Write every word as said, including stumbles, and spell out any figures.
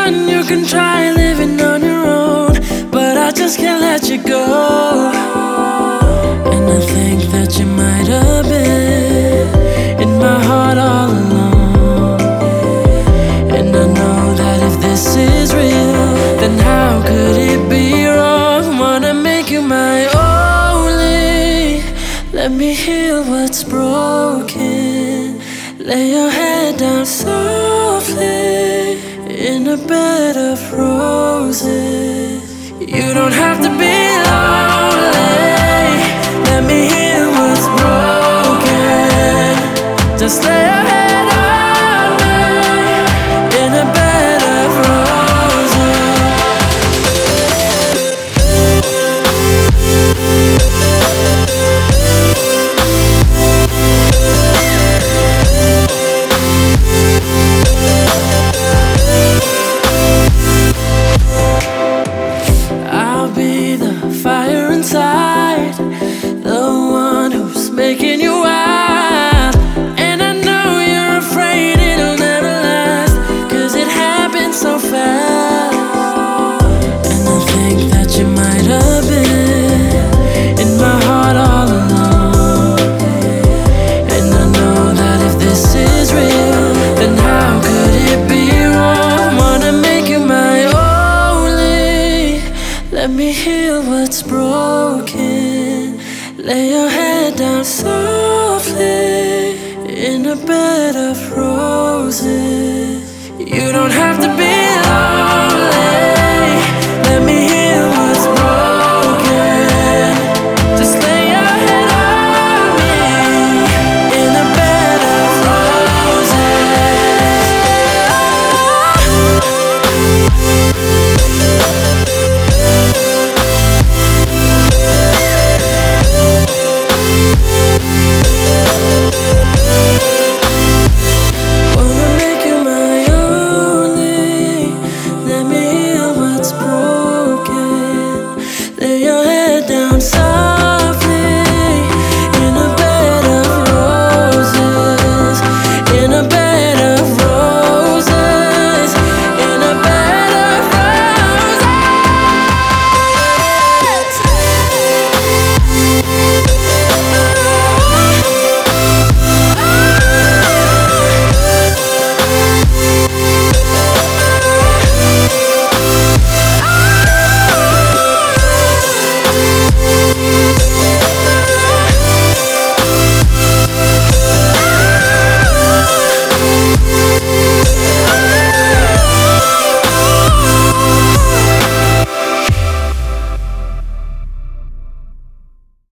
done, you can try living on your own, but I just can't let you go. And I think that you might have been in my heart all along. And I know that if this is real, then how could it be wrong? Wanna make you my only. Let me heal what's broken. Lay your head down softly in a bed of roses. You don't have to be lonely. Let me heal what's broken. Just lay your head on me in a bed of roses. I'll be the fire inside, the one who's making you wild. And I know you're afraid it'll never last, 'cause it happened so fast. And I think that you might have been in my heart all along. And I know that if this is real, then how could it be wrong? Wanna make you my only. Let me heal what's broken.